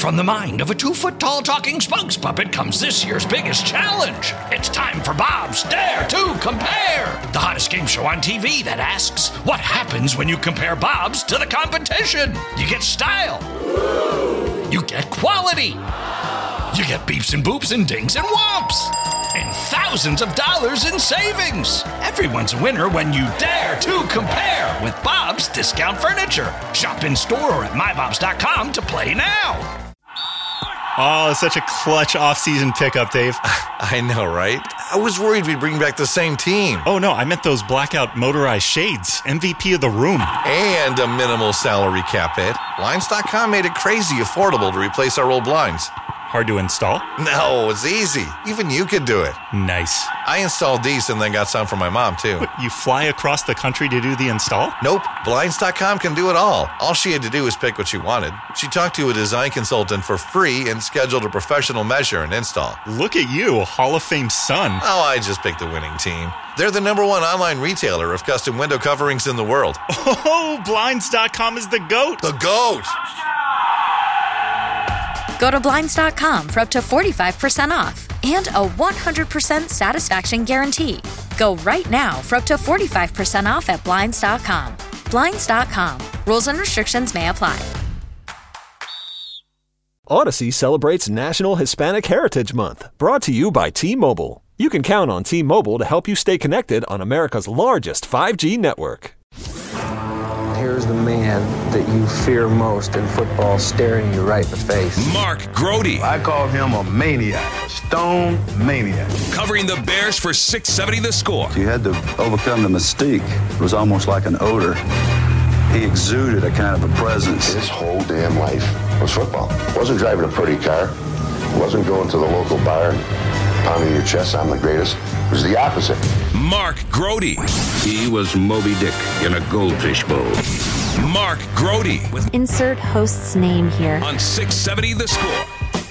From the mind of a 2-foot-tall talking spokes puppet comes this year's biggest challenge. It's time for Bob's Dare to Compare, the hottest game show on TV that asks, what happens when you compare Bob's to the competition? You get style. You get quality. You get beeps and boops and dings and whomps. And thousands of dollars in savings. Everyone's a winner when you dare to compare with Bob's Discount Furniture. Shop in store or at mybobs.com to play now. Oh, such a clutch off-season pickup, Dave. I know, right? I was worried we'd bring back the same team. Oh, no, I meant those blackout motorized shades. MVP of the room. And a minimal salary cap hit. Blinds.com made it crazy affordable to replace our old blinds. Hard to install? No, it's easy. Even you could do it. Nice. I installed these and then got some for my mom, too. What, you fly across the country to do the install? Nope. Blinds.com can do it all. All she had to do was pick what she wanted. She talked to a design consultant for free and scheduled a professional measure and install. Look at you, Hall of Fame son. Oh, I just picked the winning team. They're the #1 online retailer of custom window coverings in the world. Oh, Blinds.com is the GOAT. The GOAT! Go to Blinds.com for up to 45% off and a 100% satisfaction guarantee. Go right now for up to 45% off at Blinds.com. Blinds.com. Rules and restrictions may apply. Odyssey celebrates National Hispanic Heritage Month, brought to you by T-Mobile. You can count on T-Mobile to help you stay connected on America's largest 5G network. Here's the man that you fear most in football staring you right in the face. Mark Grote. I call him a maniac, a stone maniac. Covering the Bears for 670 The Score. You had to overcome the mystique. It was almost like an odor. He exuded a kind of a presence. His whole damn life was football. Wasn't driving a pretty car. Wasn't going to the local bar and pounding your chest, I'm the greatest. It was the opposite. Mark Grote. He was Moby Dick in a goldfish bowl. Mark Grote. Insert host's name here. On 670 The Score.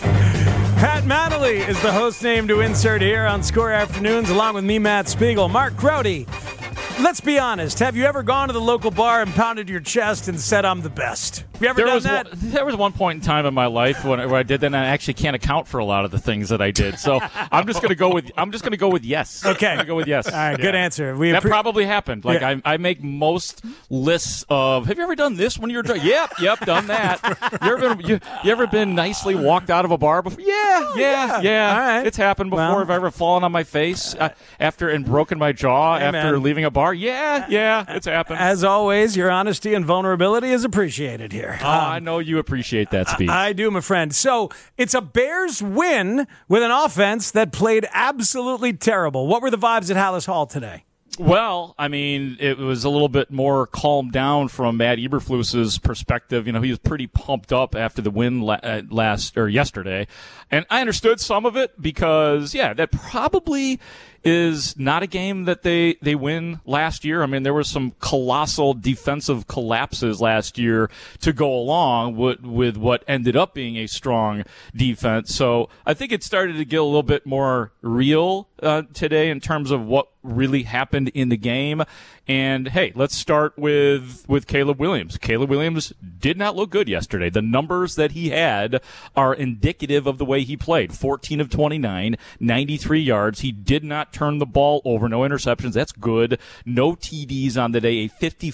Pat Manley is the host name to insert here on Score Afternoons, along with me, Matt Spiegel. Mark Grote, let's be honest. Have you ever gone to the local bar and pounded your chest and said, I'm the best? Have you ever done that? There was one point in time in my life where I did that, and I actually can't account for a lot of the things that I did. So I'm just going to go with yes. Okay. I'm going to go with yes. All right, good answer. That probably happened. Like I make most lists of, have you ever done this when you were drunk? Yep, done that. You ever been nicely walked out of a bar before? Yeah. All right. It's happened before. Well, Have I ever fallen on my face and broken my jaw after leaving a bar? Yeah, it's happened. As always, your honesty and vulnerability is appreciated here. I know you appreciate that, Speed. I do, my friend. So it's a Bears win with an offense that played absolutely terrible. What were the vibes at Hallis Hall today? Well, I mean, it was a little bit more calmed down from Matt Eberflus's perspective. You know, he was pretty pumped up after the win yesterday. And I understood some of it because, that probably is not a game that they win last year. I mean, there were some colossal defensive collapses last year to go along with what ended up being a strong defense. So I think it started to get a little bit more real today in terms of what really happened in the game. And hey, let's start with Caleb Williams. Caleb Williams did not look good yesterday. The numbers that he had are indicative of the way he played. 14 of 29, 93 yards. He did not turn the ball over. No interceptions. That's good. No TDs on the day. A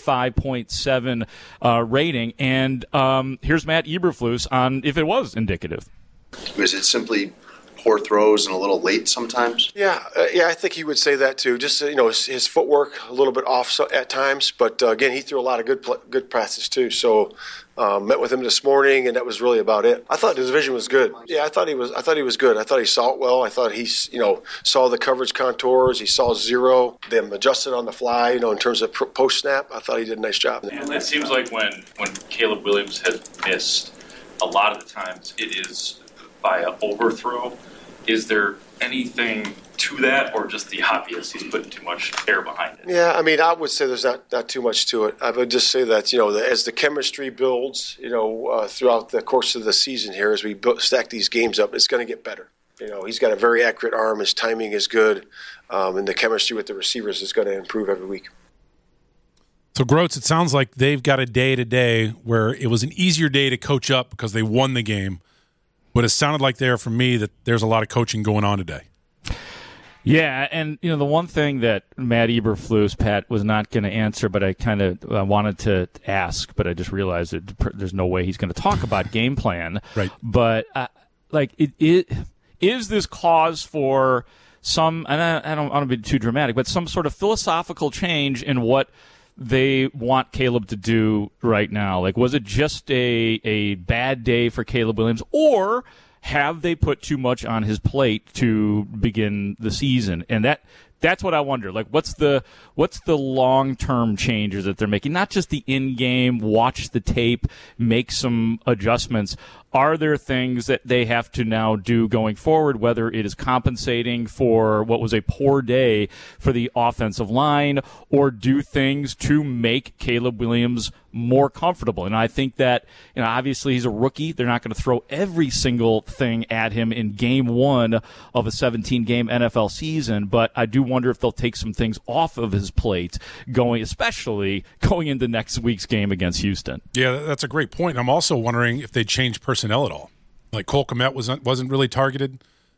55.7 rating. And here's Matt Eberflus on if it was indicative. Was it simply poor throws and a little late sometimes? Yeah, I think he would say that too. Just his footwork a little bit off at times, but again, he threw a lot of good passes too. So met with him this morning, and that was really about it. I thought the division was good. Yeah, I thought he was good. I thought he saw it well. I thought he saw the coverage contours. He saw zero, them adjusted on the fly. In terms of post snap, I thought he did a nice job. And it seems like when Caleb Williams has missed, a lot of the times it is by an overthrow. Is there anything to that, or just the obvious he's putting too much air behind it? Yeah, I mean, I would say there's not too much to it. I would just say that, as the chemistry builds, throughout the course of the season here, as we stack these games up, it's going to get better. He's got a very accurate arm. His timing is good, and the chemistry with the receivers is going to improve every week. So, Groats, it sounds like they've got a day today where it was an easier day to coach up because they won the game. but it sounded like there for me that there's a lot of coaching going on today. Yeah, and the one thing that Matt Eberflus, Pat, was not going to answer, but I kind of wanted to ask, but I just realized that there's no way he's going to talk about game plan. Right. But is this cause for some? And I don't want to be too dramatic, but some sort of philosophical change in what they want Caleb to do right now? Like, was it just a bad day for Caleb Williams, or have they put too much on his plate to begin the season? And that's what I wonder. Like, what's the long-term changes that they're making? Not just the in-game, watch the tape, make some adjustments. Are there things that they have to now do going forward, whether it is compensating for what was a poor day for the offensive line, or do things to make Caleb Williams more comfortable? And I think that, obviously he's a rookie. They're not going to throw every single thing at him in game one of a 17-game NFL season, but I do wonder if they'll take some things off of his plate, especially going into next week's game against Houston. Yeah, that's a great point. I'm also wondering if they change personnel at all. Like Cole Kmet wasn't really targeted.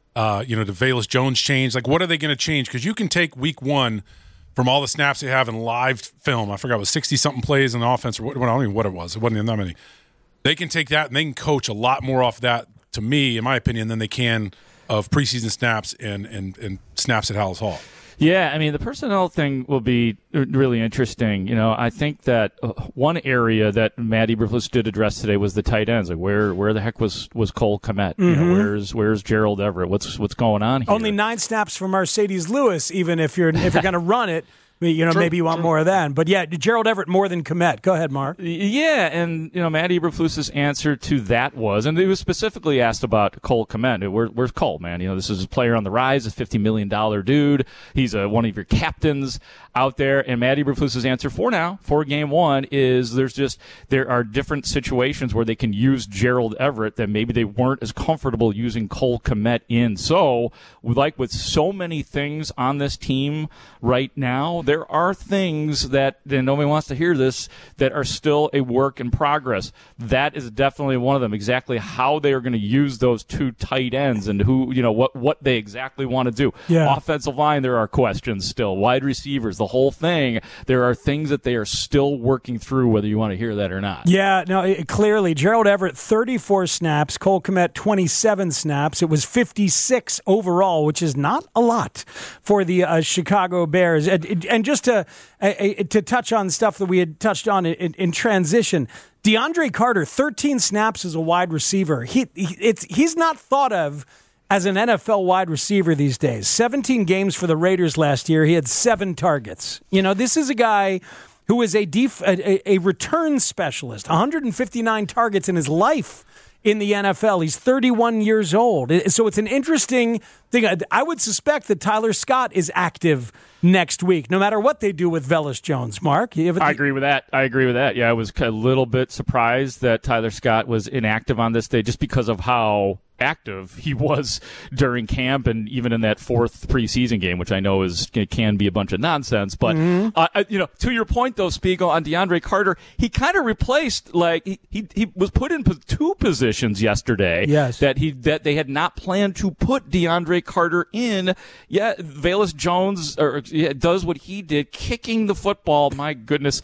DeValis Jones changed. Like, what are they going to change? Because you can take week one from all the snaps they have in live film. I forgot, it was 60-something plays on the offense, or I don't even know what it was. It wasn't even that many. They can take that and they can coach a lot more off that, to me, in my opinion, than they can of preseason snaps and snaps at Hallis Hall. Yeah, I mean, the personnel thing will be really interesting. I think that one area that Matt Eberflus did address today was the tight ends. Like, where the heck was Cole Kmet? Mm-hmm. Where's Gerald Everett? What's going on here? Only 9 snaps for Mercedes Lewis, even if you're going to run it. True, maybe you want more of that. But, yeah, Gerald Everett more than Kmet. Go ahead, Mark. Yeah, and, Matt Eberflus's answer to that was, and he was specifically asked about Cole Kmet. Where's Cole, man? This is a player on the rise, a $50 million dude. He's one of your captains out there. And Matt Eberflus's answer for game one, is there are different situations where they can use Gerald Everett that maybe they weren't as comfortable using Cole Kmet in. So, like with so many things on this team right now, there are things that, and nobody wants to hear this, that are still a work in progress. That is definitely one of them. Exactly how they are going to use those 2 tight ends and what they exactly want to do. Yeah. Offensive line, there are questions still. Wide receivers, the whole thing. There are things that they are still working through, whether you want to hear that or not. Yeah, no, clearly. Gerald Everett, 34 snaps. Cole Kmet, 27 snaps. It was 56 overall, which is not a lot for the Chicago Bears. And just to touch on stuff that we had touched on in transition, DeAndre Carter, 13 snaps as a wide receiver. He's not thought of as an NFL wide receiver these days. 17 games for the Raiders last year. He had 7 targets. This is a guy who is a return specialist, 159 targets in his life in the NFL. He's 31 years old. So it's an interesting thing. I would suspect that Tyler Scott is active next week, no matter what they do with Velus Jones. Mark? I agree with that. Yeah, I was a little bit surprised that Tyler Scott was inactive on this day just because of how active he was during camp and even in that 4th preseason game, which I know can be a bunch of nonsense. But to your point though, Spiegel, on DeAndre Carter, he kind of replaced, like he was put in 2 positions yesterday. Yes. that they had not planned to put DeAndre Carter in. Yeah, Velus Jones does what he did, kicking the football. My goodness.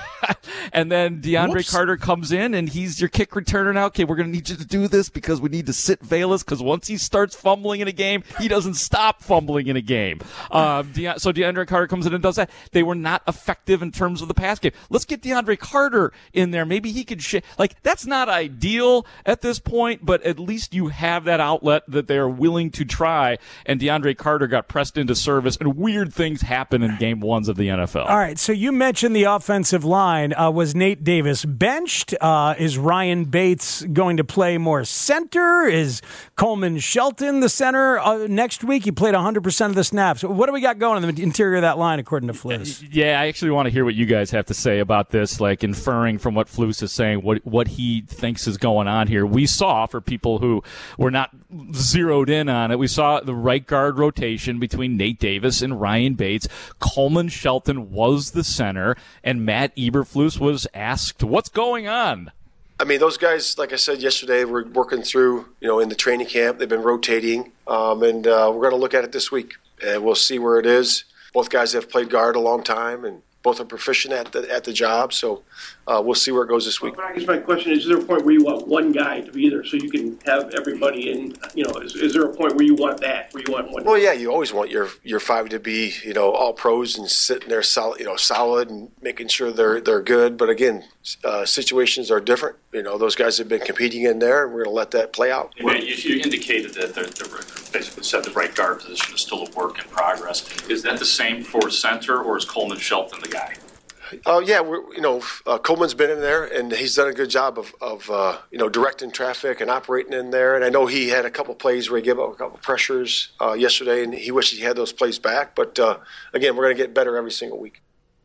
And then DeAndre Carter comes in and he's your kick returner now. Okay, we're going to need you to do this because we need to sit Velus, because once he starts fumbling in a game, he doesn't stop fumbling in a game. So DeAndre Carter comes in and does that. They were not effective in terms of the pass game. Let's get DeAndre Carter in there. Maybe he could that's not ideal at this point, but at least you have that outlet that they're willing to try. And DeAndre Carter got pressed into service, and weird things happen in game 1s of the NFL. All right, so you mentioned the offensive line. Was Nate Davis benched? Is Ryan Bates going to play more center? Is Coleman Shelton the center next week? He played 100% of the snaps. What do we got going in the interior of that line, according to Flus? Yeah, I actually want to hear what you guys have to say about this, like inferring from what Flus is saying, what he thinks is going on here. We saw, for people who were not zeroed in on it, we saw the right guard rotation between Nate Davis and Ryan Bates. Coleman Shelton was the center, and Matt Eberflus was asked, what's going on? I mean, those guys, like I said yesterday, we're working through, in the training camp. They've been rotating, and we're going to look at it this week, and we'll see where it is. Both guys have played guard a long time, and both are proficient at the job, so we'll see where it goes this week. But I guess my question is there a point where you want one guy to be there so you can have everybody in? Is there a point where you want that? Where you want one? Well, yeah, you always want your five to be all pros and sitting there solid and making sure they're good. But again, situations are different. Those guys have been competing in there, and we're going to let that play out. You indicated that they're basically said the right guard position is still a work in progress. Is that the same for center, or is Coleman Shelton the guy? Yeah, Coleman's been in there, and he's done a good job of directing traffic and operating in there. And I know he had a couple plays where he gave up a couple pressures yesterday, and he wished he had those plays back. But again, we're going to get better every single week.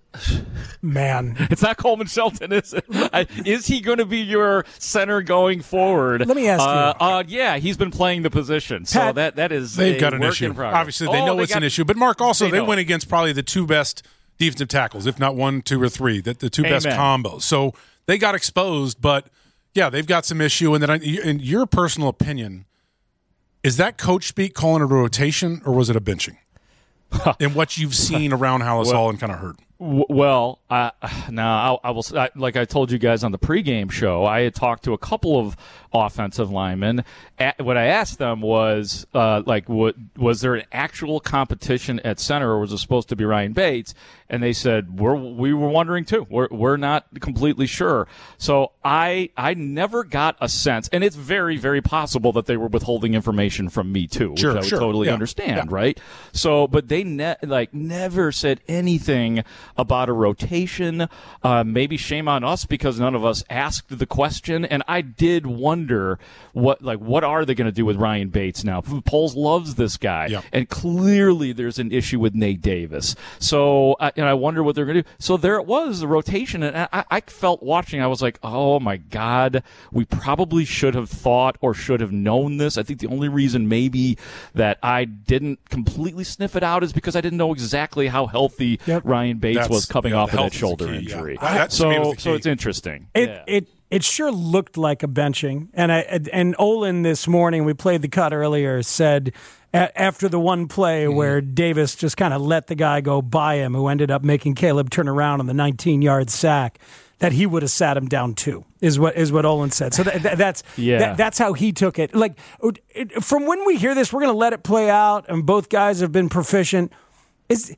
Man, it's not Coleman Shelton, is it? Is he going to be your center going forward? Let me ask you. Yeah, he's been playing the position, so Pat, that is they've got an work issue. in progress. Obviously, they know it's an issue. But Mark, also they went against probably the two best defensive tackles, if not 1, 2, or 3, the two best combos. So they got exposed. But yeah, they've got some issue. And then, in your personal opinion, is that coach speak calling it a rotation, or was it a benching? In what you've seen around Halas Hall and kind of heard. Well, now I will. Like I told you guys on the pregame show, I had talked to a couple of offensive linemen. What I asked them was, was there an actual competition at center, or was it supposed to be Ryan Bates? And they said we were wondering too. We're not completely sure. So I never got a sense, and it's very, very possible that they were withholding information from me too, which I would totally understand, right? So, but they never said anything about a rotation. Maybe shame on us because none of us asked the question. And I did wonder what are they going to do with Ryan Bates now? Poles loves this guy, and clearly there's an issue with Nate Davis. So, and I wonder what they're going to do. So there it was, the rotation, and I felt watching. I was like, oh my God, we probably should have thought or should have known this. I think the only reason maybe that I didn't completely sniff it out is because I didn't know exactly how healthy Ryan Bates was coming off of that shoulder injury. So it's interesting. It sure looked like a benching. And Olin this morning, we played the cut earlier, said after the one play where Davis just kind of let the guy go by him, who ended up making Caleb turn around on the 19-yard sack, that he would have sat him down too, is what Olin said. So that's how he took it. Like, from when we hear this, we're going to let it play out, and both guys have been proficient. Is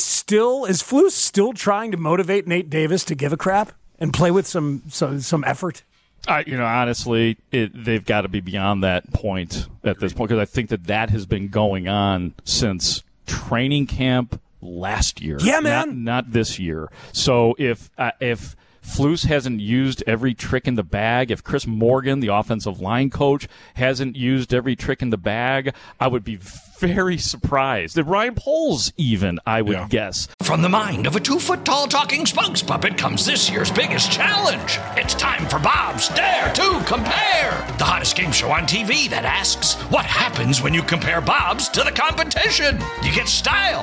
Flus still trying to motivate Nate Davis to give a crap and play with some effort? Honestly, they've got to be beyond that point at this point, because I think that has been going on since training camp last year. Yeah, man. Not this year. So if Flus hasn't used every trick in the bag, if Chris Morgan, the offensive line coach, hasn't used every trick in the bag, I would be very surprised. And Ryan Poles even, I would guess. From the mind of a 2-foot-tall talking spokes puppet comes this year's biggest challenge. It's time for Bob's Dare to Compare, the hottest game show on TV that asks, what happens when you compare Bob's to the competition? You get style.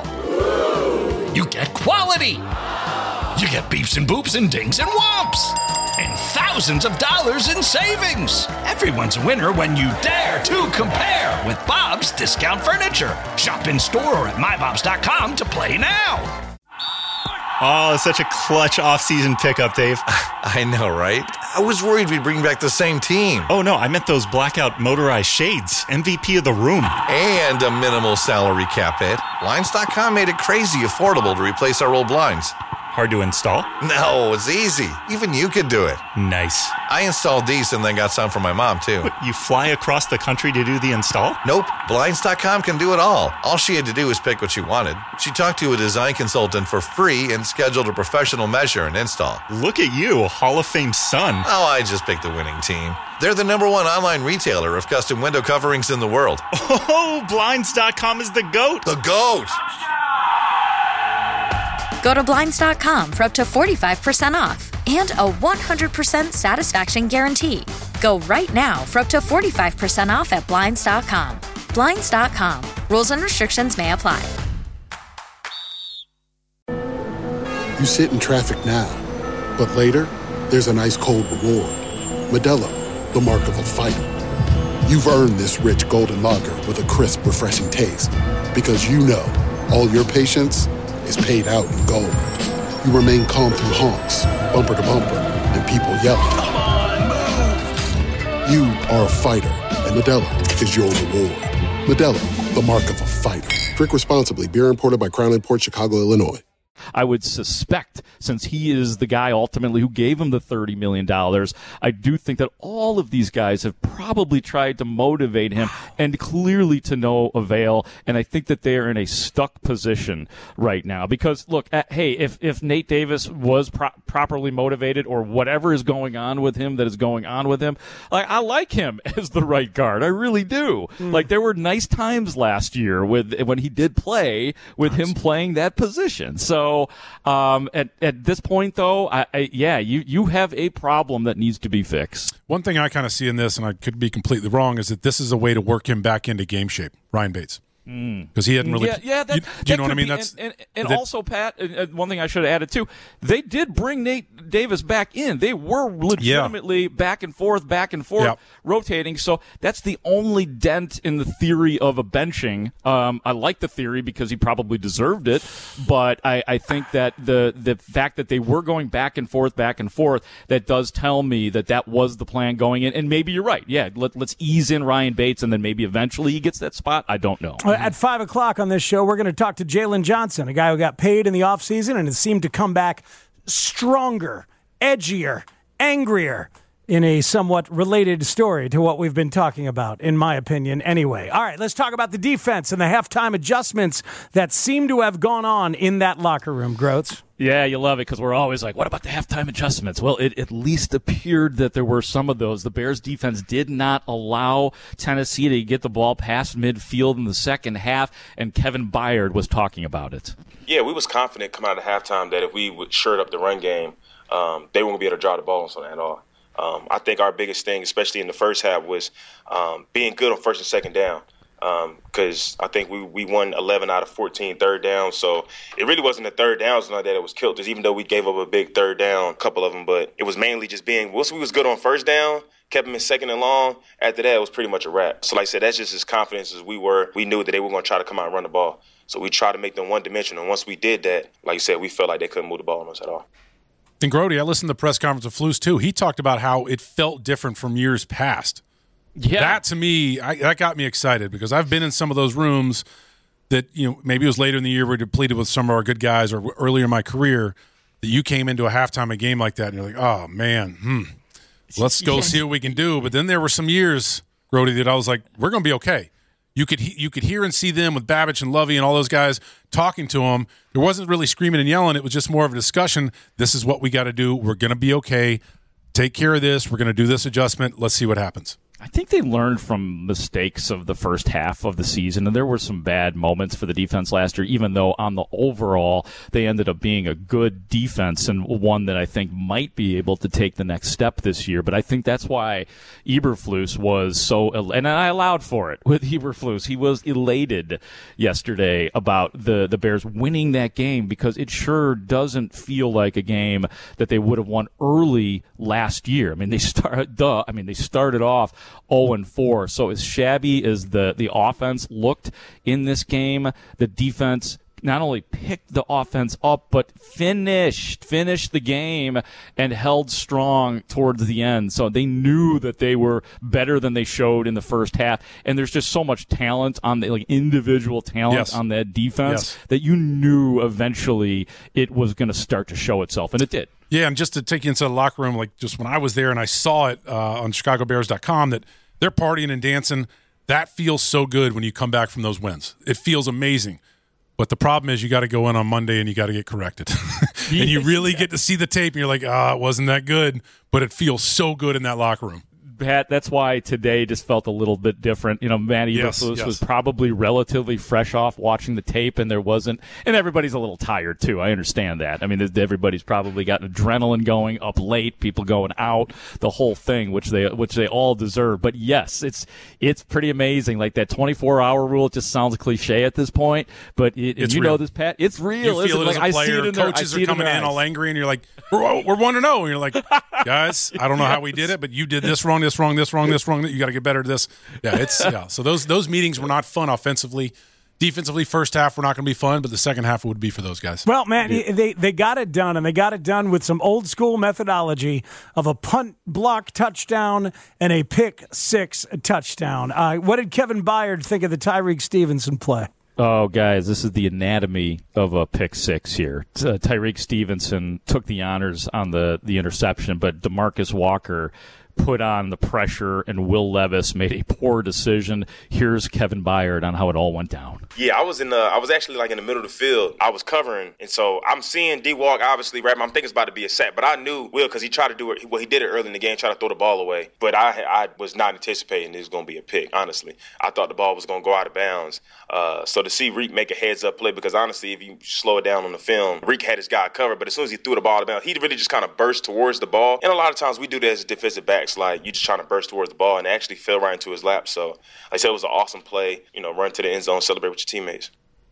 You get quality. You get beeps and boops and dings and whomps. And thousands of dollars in savings. Everyone's a winner when you dare to compare with Bob's Discount Furniture. Shop in store or at mybobs.com to play now. Oh, such a clutch off-season pickup, Dave. I know, right? I was worried we'd bring back the same team. Oh, no, I meant those blackout motorized shades. MVP of the room. And a minimal salary cap hit. Blinds.com made it crazy affordable to replace our old blinds. Hard to install? No, it's easy. Even you could do it. Nice. I installed these and then got some for my mom, too. What, you fly across the country to do the install? Nope. Blinds.com can do it all. All she had to do was pick what she wanted. She talked to a design consultant for free and scheduled a professional measure and install. Look at you, a Hall of Fame son. Oh, I just picked the winning team. They're the #1 online retailer of custom window coverings in the world. Oh, Blinds.com is the GOAT. The GOAT! Go to Blinds.com for up to 45% off and a 100% satisfaction guarantee. Go right now for up to 45% off at Blinds.com. Blinds.com. Rules and restrictions may apply. You sit in traffic now, but later, there's an ice cold reward. Modelo, the mark of a fighter. You've earned this rich golden lager with a crisp, refreshing taste. Because you know all your patience is paid out in gold. You remain calm through honks, bumper to bumper, and people yelling. Come on, move! You are a fighter, and Modelo is your reward. Modelo, the mark of a fighter. Drink responsibly. Beer imported by Crown Imports, Chicago, Illinois. I would suspect, since he is the guy ultimately who gave him the $30 million, I do think that all of these guys have probably tried to motivate him, and clearly to no avail. And I think that they are in a stuck position right now. Because, look, hey, if Nate Davis was properly motivated, or whatever is going on with him that is going on with him, I like him as the right guard. I really do. Like, there were nice times last year when he did play, with him playing that position. So at this point, though, you have a problem that needs to be fixed. One thing I kind of see in this, and I could be completely wrong, is that this is a way to work him back into game shape, Ryan Bates. Because he hadn't really. Do you know what I mean? Also, Pat, one thing I should have added too. They did bring Nate Davis back in. They were legitimately back and forth, rotating. So that's the only dent in the theory of a benching. I like the theory because he probably deserved it, but I think that the fact that they were going back and forth, that does tell me that was the plan going in. And maybe you're right. Yeah, let's ease in Ryan Bates, and then maybe eventually he gets that spot. I don't know. At 5 o'clock on this show, we're going to talk to Jalen Johnson, a guy who got paid in the offseason and has seemed to come back stronger, edgier, angrier, in a somewhat related story to what we've been talking about, in my opinion, anyway. All right, let's talk about the defense and the halftime adjustments that seem to have gone on in that locker room, Groats. Yeah, you love it because we're always like, what about the halftime adjustments? Well, it at least appeared that there were some of those. The Bears defense did not allow Tennessee to get the ball past midfield in the second half, and Kevin Byard was talking about it. Yeah, we was confident coming out of halftime that if we would shirt up the run game, they wouldn't be able to draw the ball on something at all. I think our biggest thing, especially in the first half, was being good on first and second down. Because I think we won 11 out of 14 third down. So it really wasn't the third downs like that was killed us, even though we gave up a big third down, a couple of them. But it was mainly just once we was good on first down, kept them in second and long. After that, it was pretty much a wrap. So like I said, that's just as confident as we were. We knew that they were going to try to come out and run the ball. So we tried to make them one-dimensional. And once we did that, like you said, we felt like they couldn't move the ball on us at all. And Grody, I listened to the press conference of Flus, too. He talked about how it felt different from years past. Yeah. That, to me, that got me excited because I've been in some of those rooms that, maybe it was later in the year we're depleted with some of our good guys, or earlier in my career that you came into a halftime a game like that and you're like, oh, man, let's go see what we can do. But then there were some years, Grody, that I was like, we're going to be okay. You could hear and see them with Babich and Lovey and all those guys talking to them. There wasn't really screaming and yelling. It was just more of a discussion. This is what we got to do. We're going to be okay. Take care of this. We're going to do this adjustment. Let's see what happens. I think they learned from mistakes of the first half of the season, and there were some bad moments for the defense last year, even though on the overall they ended up being a good defense and one that I think might be able to take the next step this year. But I think that's why Eberflus was so, and I allowed for it with Eberflus. He was elated yesterday about the Bears winning that game because it sure doesn't feel like a game that they would have won early last year. I mean, they started off 0-4. So as shabby as the offense looked in this game, the defense not only picked the offense up, but finished the game and held strong towards the end. So they knew that they were better than they showed in the first half. And there's just so much talent on the individual talent on that defense that you knew eventually it was going to start to show itself, and it did. Yeah, and just to take you inside the locker room, like just when I was there and I saw it on ChicagoBears.com that they're partying and dancing, that feels so good when you come back from those wins. It feels amazing. But the problem is you got to go in on Monday and you got to get corrected. And you really get to see the tape and you're like, it wasn't that good, but it feels so good in that locker room. Pat, that's why today just felt a little bit different. Matt Eberflus was probably relatively fresh off watching the tape, and there wasn't, and everybody's a little tired too. I understand that. I mean, everybody's probably got adrenaline going, up late, people going out, the whole thing, which they all deserve. But yes, it's pretty amazing. Like that 24-hour rule, it just sounds cliche at this point, but it's you real. know this, Pat. It's real. You feel it as a player. I see it in Coaches are coming in all angry, and you're like, we're 1-0. And you're like, guys, I don't know how we did it, but you did this wrong, this wrong, this wrong, this wrong. You got to get better at this. Yeah, So those meetings were not fun offensively. Defensively, first half were not going to be fun, but the second half would be for those guys. Well, man, they got it done, and they got it done with some old school methodology of a punt block touchdown and a pick six touchdown. What did Kevin Byard think of the Tyreek Stevenson play? Oh, guys, this is the anatomy of a pick six here. Tyreek Stevenson took the honors on the interception, but DeMarcus Walker put on the pressure, and Will Levis made a poor decision. Here's Kevin Byard on how it all went down. Yeah, I was actually like in the middle of the field. I was covering, and so I'm seeing D-Walk obviously, right? I'm thinking it's about to be a sack, but I knew Will because he tried to do it. Well, he did it early in the game, try to throw the ball away. But I was not anticipating it was going to be a pick, honestly. I thought the ball was going to go out of bounds. So to see Reek make a heads-up play, because honestly, if you slow it down on the film, Reek had his guy covered, but as soon as he threw the ball out of bounds, he really just kind of burst towards the ball. And a lot of times we do that as defensive backs, like you just trying to burst towards the ball, and it actually fell right into his lap. So like I said, it was an awesome play. Run to the end zone, celebrate with your teammates.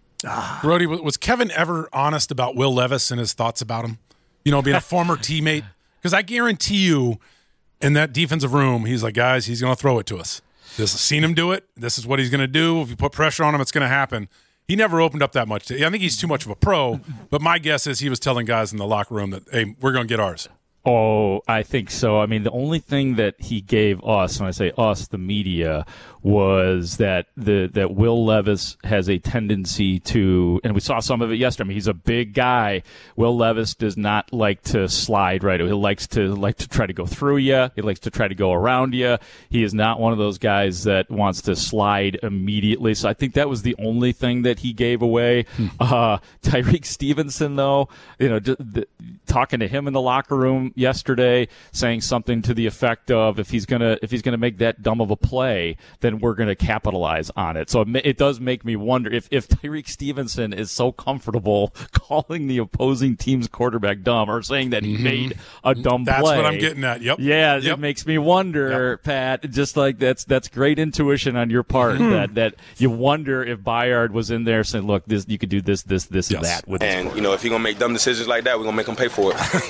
Brody, was Kevin ever honest about Will Levis and his thoughts about him? Being a former teammate? Because I guarantee you in that defensive room, he's like, guys, he's going to throw it to us. I've seen him do it. This is what he's going to do. If you put pressure on him, it's going to happen. He never opened up that much. I think he's too much of a pro, but my guess is he was telling guys in the locker room that, hey, we're going to get ours. Oh, I think so. I mean, the only thing that he gave us, when I say us, the media, was that that Will Levis has a tendency to, and we saw some of it yesterday. I mean, he's a big guy. Will Levis does not like to slide right. He likes to try to go through you. He likes to try to go around you. He is not one of those guys that wants to slide immediately. So I think that was the only thing that he gave away. Tyreek Stevenson, though, talking to him in the locker room yesterday, saying something to the effect of, if he's gonna make that dumb of a play, then we're gonna capitalize on it. So it does make me wonder if Tyreek Stevenson is so comfortable calling the opposing team's quarterback dumb, or saying that he made a dumb play. That's what I'm getting at. Yep. Yeah, it makes me wonder, Pat. Just like that's great intuition on your part. That you wonder if Byard was in there saying, "Look, this you could do this, and that with this." And if you're gonna make dumb decisions like that, we're gonna make him pay for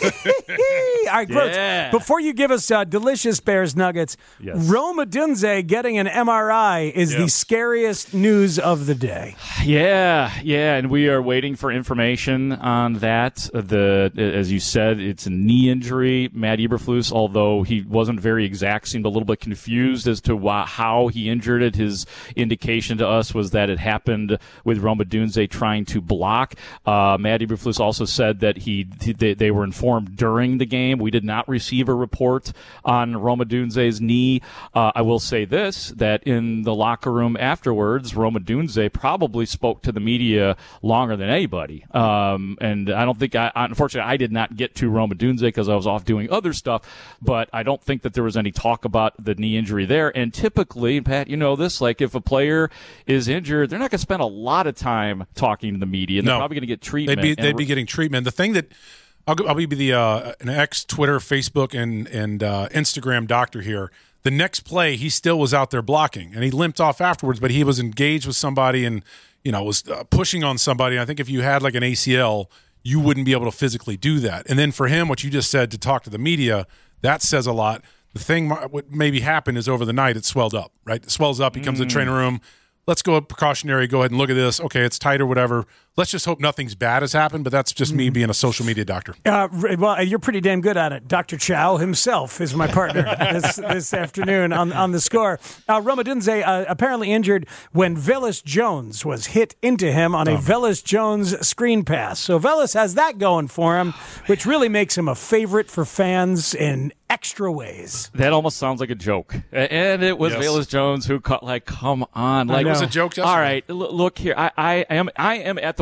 it. All right, Groats, before you give us delicious Bears nuggets, Rome Odunze getting an MRI is the scariest news of the day. Yeah, and we are waiting for information on that. As you said, it's a knee injury. Matt Eberflus, although he wasn't very exact, seemed a little bit confused as to how he injured it. His indication to us was that it happened with Rome Odunze trying to block. Matt Eberflus also said that they were informed during the game. We did not receive a report on Rome Odunze's knee. I will say this, that in the locker room afterwards, Rome Odunze probably spoke to the media longer than anybody. And I don't think, unfortunately, I did not get to Rome Odunze because I was off doing other stuff, but I don't think that there was any talk about the knee injury there. And typically, Pat, you know this, like if a player is injured, they're not going to spend a lot of time talking to the media. They're probably going to get treatment. They'd be getting treatment. The thing that I'll be an ex-Twitter, Facebook, and Instagram doctor here. The next play, he still was out there blocking, and he limped off afterwards, but he was engaged with somebody and, was pushing on somebody. I think if you had like an ACL, you wouldn't be able to physically do that. And then for him, what you just said, to talk to the media, that says a lot. The thing, what maybe happened is over the night it swelled up, right? It swells up, he comes to the training room. Let's go precautionary, go ahead and look at this. Okay, it's tight or whatever. Let's just hope nothing's bad has happened, but that's just me being a social media doctor. Well, you're pretty damn good at it. Dr. Chow himself is my partner this afternoon on the score. Rome Odunze apparently injured when Velus Jones was hit into him on a Velus Jones screen pass. So Velus has that going for him, which really makes him a favorite for fans in extra ways. That almost sounds like a joke. And it was Velus Jones who caught, come on. It was a joke yesterday. All right, look here. I am at the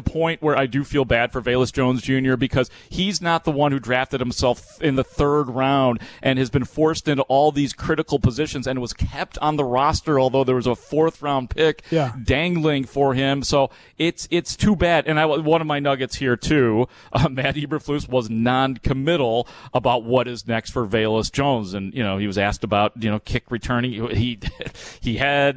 the point where I do feel bad for Velus Jones Jr. because he's not the one who drafted himself in the 3rd round and has been forced into all these critical positions and was kept on the roster, although there was a 4th round pick dangling for him. So it's too bad. And one of my nuggets here too, Matt Eberflus was non-committal about what is next for Velus Jones, and he was asked about kick returning. He had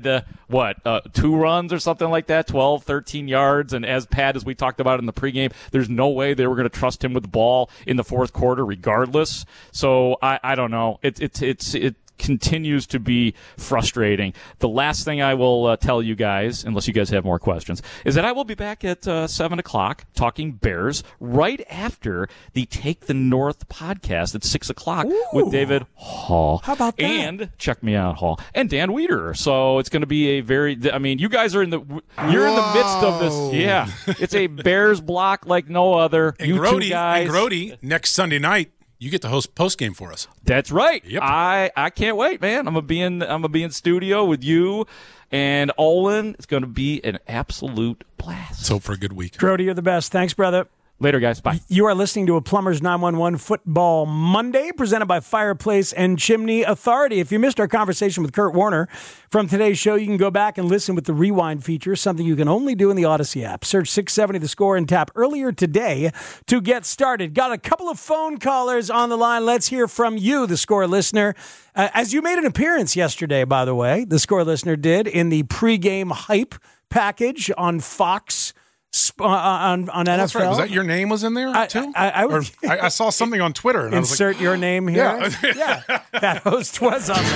2 runs or something like that, 12, 13 yards, and as we talked about in the pregame, there's no way they were going to trust him with the ball in the 4th quarter regardless. So I don't know. It continues to be frustrating. The last thing I will tell you guys, unless you guys have more questions, is that I will be back at 7 o'clock talking Bears right after the Take the North podcast at 6 o'clock with David Hall. How about that? And check me out, Hall. And Dan Weeder. So it's going to be you guys are in the midst of this. Yeah. It's a Bears block like no other. And you Grody, two guys. And Grody, next Sunday night, you get to host post-game for us. That's right. Yep. I can't wait, man. I'm gonna be in studio with you and Olin. It's gonna be an absolute blast. Let's hope for a good week. Grody, you're the best. Thanks, brother. Later, guys. Bye. You are listening to a Plumbers 911 Football Monday, presented by Fireplace and Chimney Authority. If you missed our conversation with Kurt Warner from today's show, you can go back and listen with the rewind feature, something you can only do in the Odyssey app. Search 670 The Score and tap earlier today to get started. Got a couple of phone callers on the line. Let's hear from you, the Score listener. As you made an appearance yesterday, by the way, the Score listener did, in the pregame hype package on Fox on NFL. That's right. Was that your name was in there too? I saw something on Twitter. And insert I was like, your name here. Yeah. That host was on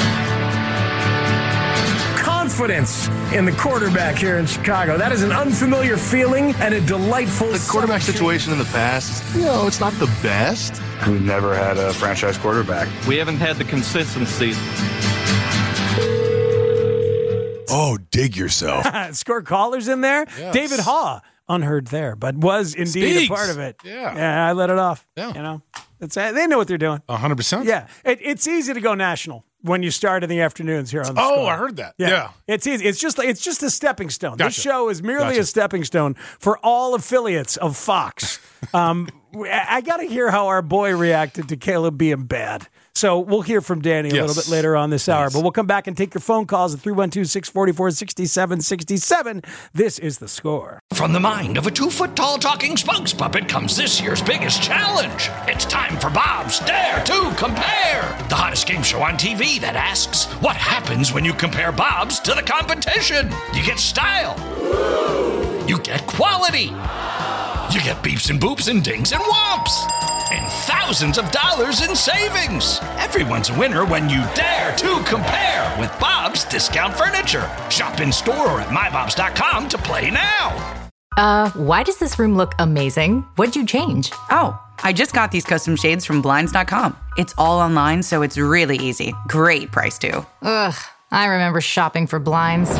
there. Confidence in the quarterback here in Chicago. That is an unfamiliar feeling and a delightful. The quarterback situation in the past, it's not the best. We've never had a franchise quarterback. We haven't had the consistency. Oh, dig yourself. Score callers in there. Yes. David Haw. Unheard there, but was indeed a part of it. Yeah, I let it off. Yeah. They know what they're doing. 100%. Yeah, it's easy to go national when you start in the afternoons here on the Score. I heard that. Yeah. It's easy. It's just a stepping stone. Gotcha. This show is merely a stepping stone for all affiliates of Fox. I got to hear how our boy reacted to Caleb being bad. So we'll hear from Danny a little bit later on this hour. But we'll come back and take your phone calls at 312-644-6767. This is The Score. From the mind of a 2-foot-tall talking spokes puppet comes this year's biggest challenge. It's time for Bob's Dare to Compare, the hottest game show on TV that asks, what happens when you compare Bob's to the competition? You get style. You get quality. You get beeps and boops and dings and whomps. And thousands of dollars in savings. Everyone's a winner when you dare to compare with Bob's Discount Furniture. Shop in store or at mybobs.com to play now. Why does this room look amazing? What'd you change? Oh, I just got these custom shades from Blinds.com. It's all online, so it's really easy. Great price, too. Ugh, I remember shopping for blinds.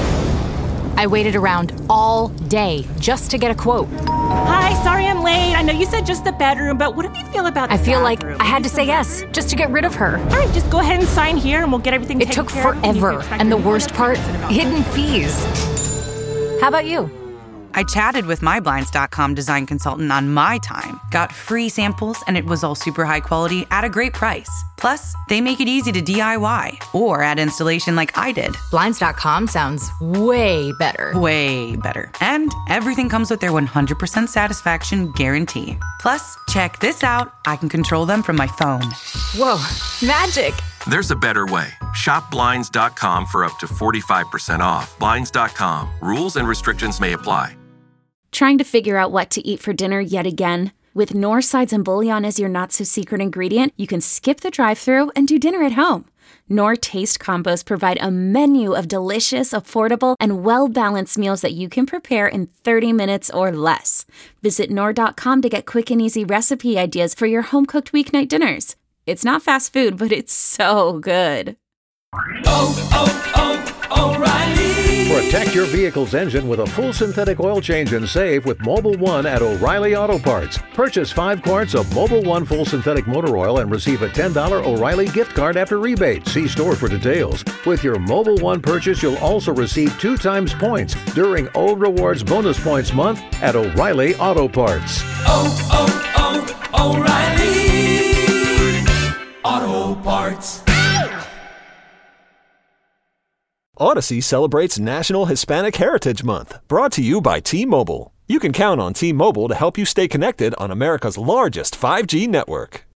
I waited around all day just to get a quote. Hi, sorry I'm late. I know you said just the bedroom, but what do you feel about the I feel bathroom? like I had to say yes just to get rid of her. All right, just go ahead and sign here and we'll get everything taken care of. It took forever, and the worst part, hidden fees. How about you? I chatted with my Blinds.com design consultant on my time, got free samples, and it was all super high quality at a great price. Plus, they make it easy to DIY or add installation like I did. Blinds.com sounds way better. Way better. And everything comes with their 100% satisfaction guarantee. Plus, check this out. I can control them from my phone. Whoa, magic. There's a better way. Shop Blinds.com for up to 45% off. Blinds.com. Rules and restrictions may apply. Trying to figure out what to eat for dinner yet again? With Knorr sides and bouillon as your not-so-secret ingredient, you can skip the drive-thru and do dinner at home. Knorr Taste Combos provide a menu of delicious, affordable, and well-balanced meals that you can prepare in 30 minutes or less. Visit Knorr.com to get quick and easy recipe ideas for your home-cooked weeknight dinners. It's not fast food, but it's so good. O'Reilly. Protect your vehicle's engine with a full synthetic oil change and save with Mobil 1 at O'Reilly Auto Parts. Purchase 5 quarts of Mobil 1 full synthetic motor oil and receive a $10 O'Reilly gift card after rebate. See store for details. With your Mobil 1 purchase, you'll also receive 2 times points during Old Rewards Bonus Points Month at O'Reilly Auto Parts. O'Reilly Auto Parts. Odyssey celebrates National Hispanic Heritage Month, brought to you by T-Mobile. You can count on T-Mobile to help you stay connected on America's largest 5G network.